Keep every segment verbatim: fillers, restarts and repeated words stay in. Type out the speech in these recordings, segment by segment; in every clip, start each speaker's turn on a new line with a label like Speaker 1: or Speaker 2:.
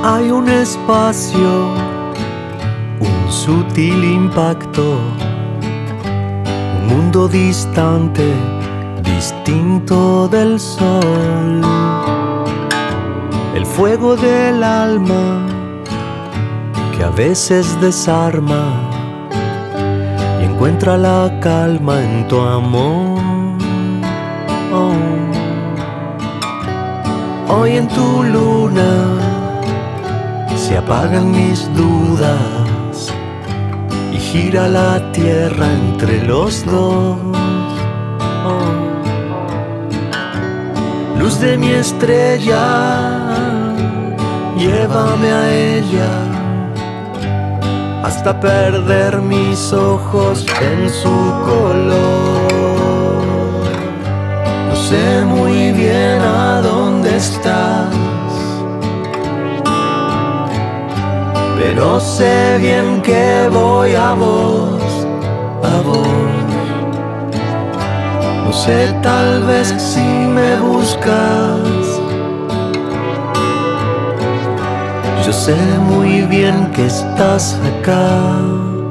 Speaker 1: Hay un espacio, un sutil impacto, un mundo distante, distinto del sol. El fuego del alma que a veces desarma y encuentra la calma en tu amor. Oh. Hoy en tu luna se apagan mis dudas y gira la tierra entre los dos. Oh. Luz de mi estrella, llévame a ella hasta perder mis ojos en su color. No sé muy bien a dónde estás, pero sé bien que voy a vos, a vos. No sé, tal vez si me buscas, yo sé muy bien que estás acá,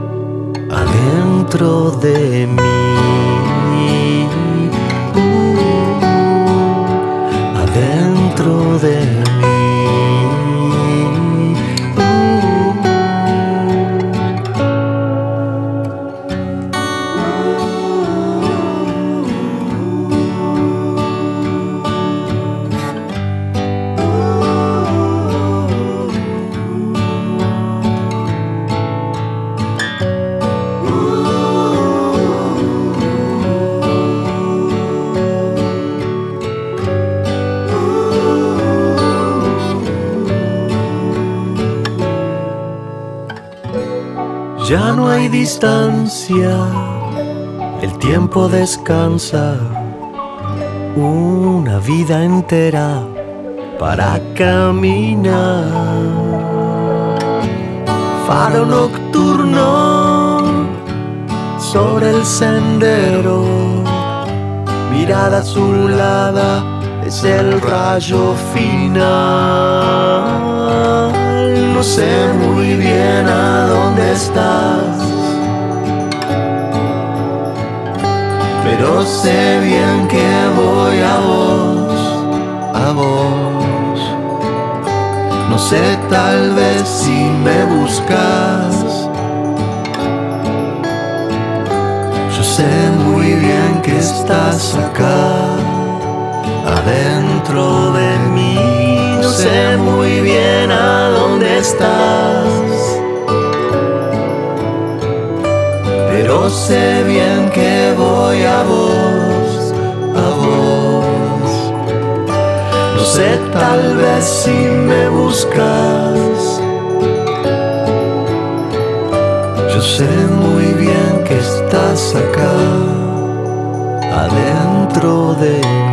Speaker 1: adentro de mí, uh, adentro de mí. Ya no hay distancia, el tiempo descansa, una vida entera para caminar. Faro nocturno sobre el sendero, mirada azulada es el rayo final. No sé muy bien a dónde estás, pero sé bien que voy a vos, a vos. No sé, tal vez si me buscas, yo sé muy bien que estás acá, adentro de mí. No sé muy bien a dónde estás, pero sé bien que voy a vos, a vos. No sé, tal vez si me buscas, yo sé muy bien que estás acá, adentro de mí.